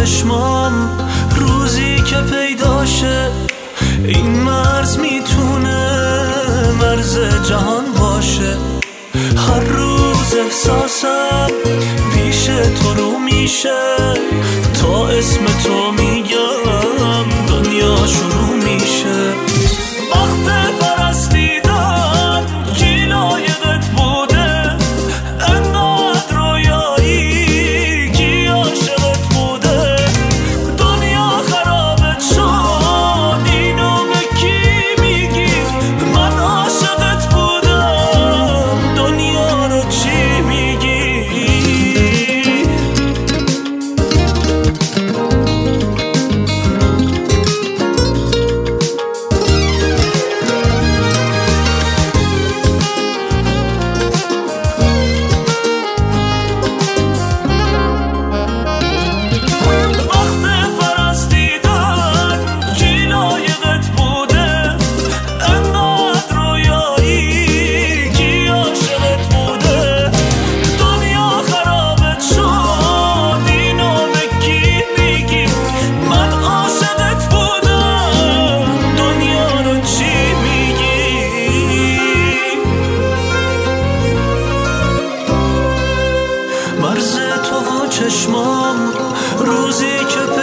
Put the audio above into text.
چشمام روزی که پیداشه این مرز میتونه مرز جهان باشه. هر روز احساسم پیش تو رو میشه، تا اسم تو میگم دنیا شروع میشه. وقت پرستیدن کی لایقت بوده، انقدر رویایی کی عاشقت بوده. دنیا خرابت شد اینو به کی میگی، من عاشقت بودم دنیا رو چی میگی. مرز تو و چشمام روزی که